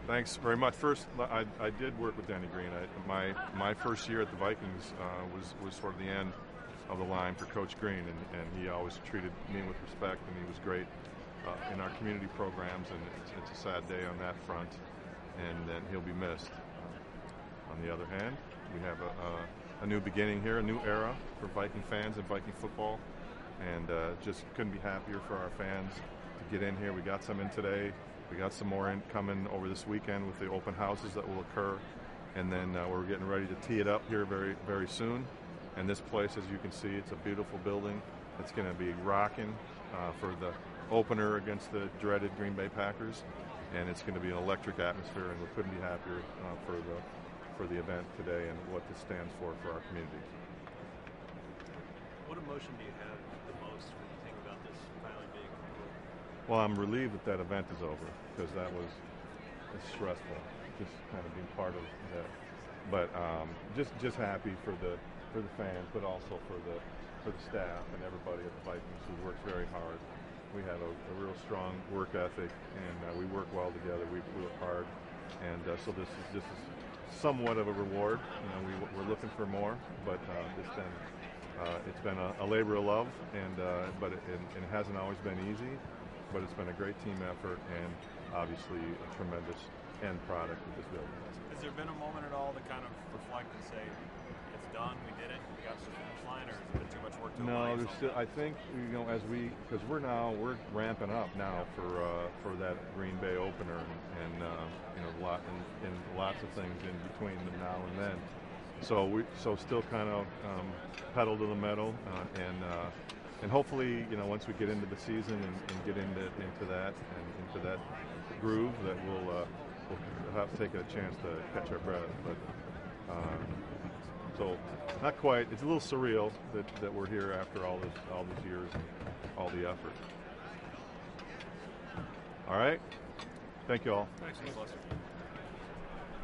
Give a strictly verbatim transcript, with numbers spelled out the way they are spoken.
Thanks very much. First, I, I did work with Denny Green. I, my my first year at the Vikings uh, was was sort of the end of the line for Coach Green, and, and he always treated me with respect, and he was great uh, in our community programs. And it's, it's a sad day on that front, and then he'll be missed. Uh, on the other hand, we have a, a, a new beginning here, a new era for Viking fans and Viking football, and uh, just couldn't be happier for our fans to get in here. We got some in today. We got some more in coming over this weekend with the open houses that will occur, and then uh, we're getting ready to tee it up here very, very soon. And this place, as you can see, it's a beautiful building. It's going to be rocking uh, for the opener against the dreaded Green Bay Packers, and it's going to be an electric atmosphere. And we couldn't be happier uh, for the for the event today and what this stands for for our community. What emotion do you have the most when you think about this finally being over? Well, I'm relieved that that event is over, because that was stressful, just kind of being part of that. But um, just just happy for the for the fans, but also for the for the staff and everybody at the Vikings who works very hard. We have a, a real strong work ethic, and uh, we work well together. We, we work hard, and uh, so this is this is somewhat of a reward. You know, we, we're looking for more, but uh, it's been uh, it's been a, a labor of love, and uh, but it, it, it hasn't always been easy. But it's been a great team effort, and obviously a tremendous end product of this building. Has there been a moment at all to kind of reflect and say, it's done, we did it, we got to the finish line, or has it been too much work to No, there's still, I think, you know, as we, because we're now, we're ramping up now for uh, for that Green Bay opener, and, and uh, you know, lot and, and lots of things in between them now and then. So we, so still kind of um, pedal to the metal, uh, and uh, and hopefully, you know, once we get into the season and, and get into into that and into that groove, that we'll uh, we'll have taken a chance to catch our breath. But uh, so not quite. It's a little surreal that, that we're here after all this all these years and all the effort. All right. Thank you all. Thanks, Lester.